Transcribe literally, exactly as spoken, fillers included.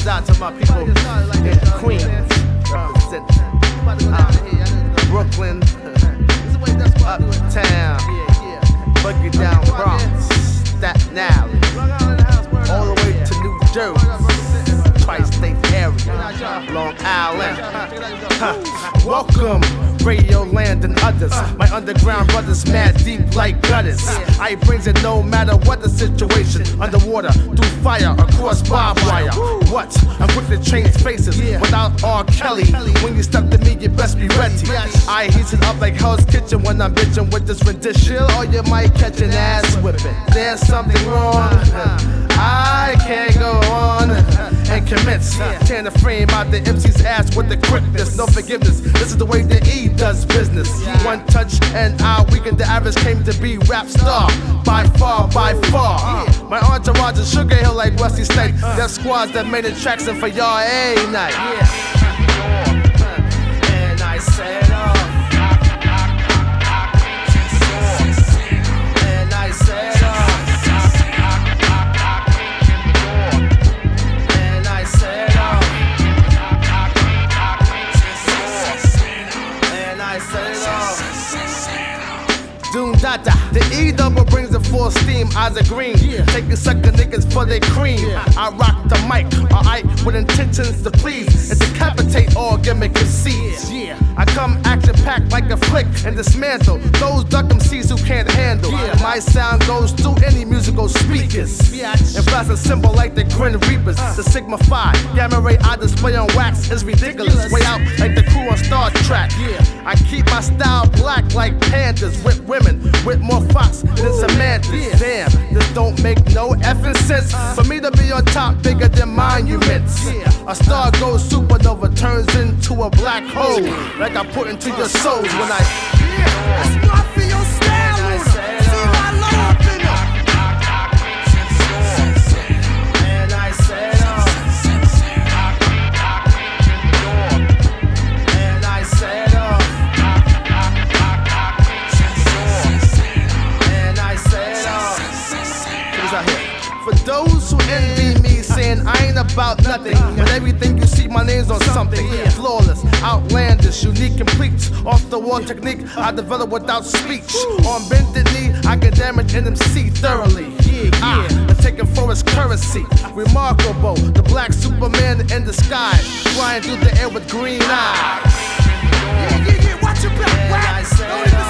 goes out to my people in Queens, represent uh, Brooklyn, Uptown, Boogie Down Bronx, Staten Island, all the way to New Jersey, Tri-State area, Long Island. Huh. Welcome, Radio Land and others. My underground brothers mad deep like gutters. I brings it no matter what the situation. Underwater, through fire, across barbed wire. What? I'm quick to change faces without R. Kelly. When you step to me, you best be ready. I heat it up like Hell's Kitchen when I'm bitching with this rendition. Or you might catch an ass whipping. There's something wrong. I can't go on and commence. Tearing the frame out the M C's ass with the quickness. No forgiveness. This is the way the E does business. One touch and I weakened the average came to be rap star. By far, by far. My entourage is Sugar Hill like Wesley Snipes. That squads that made attraction for y'all a night. And I said off. And I said off. And I said off. And I said off. Doom Dada, the E double brings the full steam, eyes are green. Yeah. Taking sucker niggas for their cream. Yeah. I rock the mic, alright, with intentions to please and decapitate all gimmick conceits. Yeah. I come action packed like a flick and dismantle those duck M Cs who can't handle. Yeah. My sound goes through any musical speakers. Yeah. And flash a symbol like the Grim Reapers. Uh. The Sigma Phi, Gamma Ray I display on wax is ridiculous. ridiculous. Way out like the crew on Star Trek. Yeah. I keep my style black like pandas with women. With more fox than Samantha. Yeah. Damn, this don't make no effing sense. Uh, For me to be on top, bigger than monuments. Yeah. A star goes supernova, turns into a black hole. Like I put into your souls when I. Yeah, that's mafia style. See my low up in it. And I said, uh, and I said, uh, for those who envy me, saying I ain't about nothing, but everything you see, my name's on something. Flawless, outlandish, unique, complete. Off the wall technique I develop without speech. On bended knee, I can damage an M C thoroughly. Ah, and take it for its currency. Remarkable, the black Superman in the sky, flying through the air with green eyes. Yeah, yeah, yeah, watch your back,